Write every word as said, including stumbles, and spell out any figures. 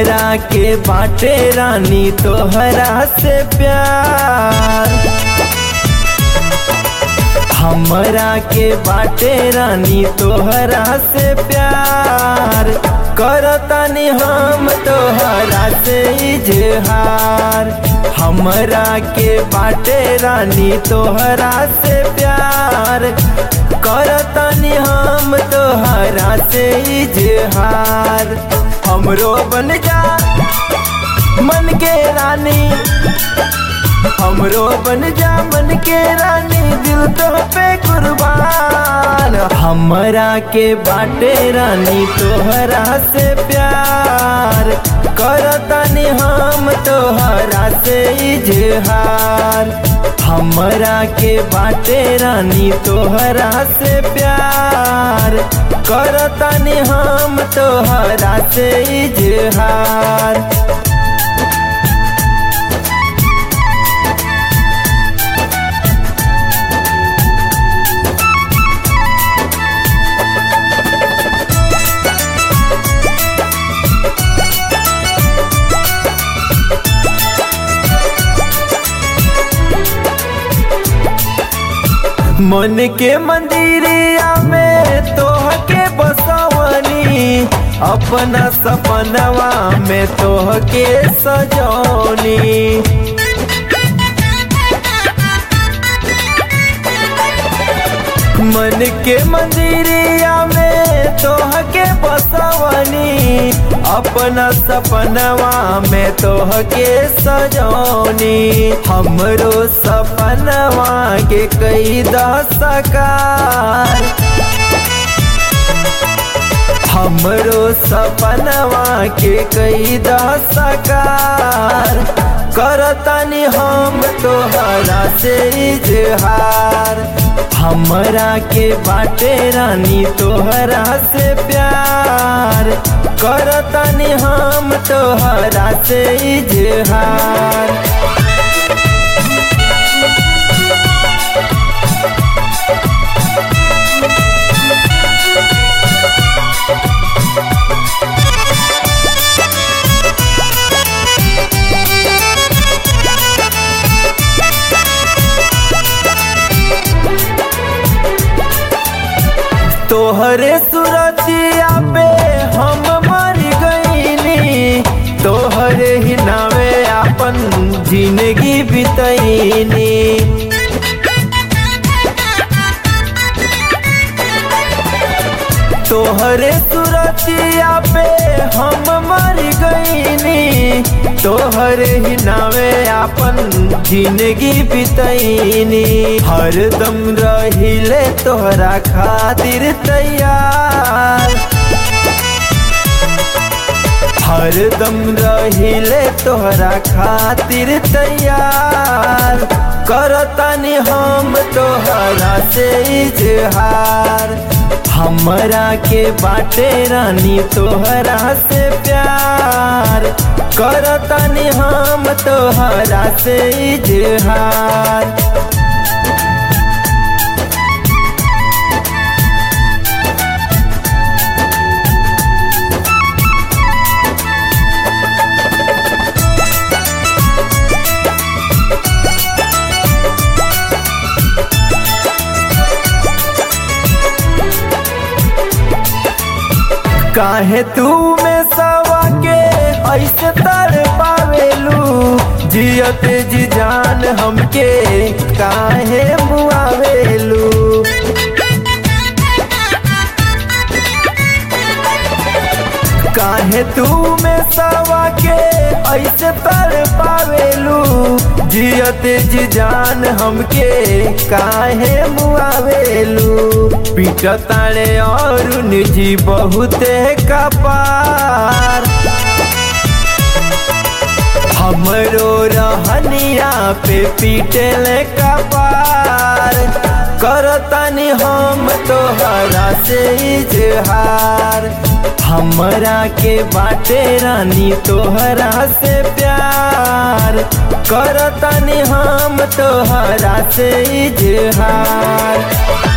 हमरा के बाटे रानी तोहरा से प्यार, हमरा के बाटे रानी तोहरा से प्यार, करतानी हम तोहरा से इजहार। हमरा के बाटे रानी तोहरा से प्यार, करतानी हम तोहरा से इजहार। हमरो बन जा मन के रानी, हमरो बन जा मन के रानी, दिल तो पे कुर्बान। हमरा के बाटे रानी तोहरा से प्यार, करतानी हम तोहरा से इजहार। हमरा के बाटे रानी तोहरा से प्यार, करतानी हम तोहरा से इजहार। मन के मंदिरिया में तोह के बसवनी, अपना सपनवा में तोह के सजौनी। मन के मंदिरिया में तोह के बसवनी, अपना सपनवा में तोह के सजौनी। हमरो सपनवा के कई दशकार, हमरो सपनवा के कई दशकार, करतानी हम तोहरा से इजहार। हमरा के बाटे रानी तोहरा से प्यार, करतानी हम तोहरा से इजहार। तोहरे सुरतिया पे हम मर गईनी, तोहरे ही नावे अपन जिंदगी बितैनी। तोहरे सुरतिया पे हम मर गईनी, तोहरे ही नावे अपन जिंदगी बितैनी। हरदम रहिले तोहरा खातिर तैयार, हरदम रहिले तोहरा खातिर तैयार, करतानी हम तोहरा से इजहार। हमरा के बाटे रानी तोहरा से प्यार, करतानी हम तोहरा से इजहार। काहे तू में सवा के ऐसे तर पावेलू, जियत जी जान हमके काहे मुआवेलू। काहे तू में सवा के ऐसे तर पावेलू, जियत जी जान हमके काहे मुआवेलू। पीटताड़े और निजी बहुते कपार, हमरो रहनिया पे पीटेले कपार, करतानी हम तोहरा से इजहार। हमरा के बाटे रानी तोहरा से प्यार, करतानी हम तोहरा से इजहार।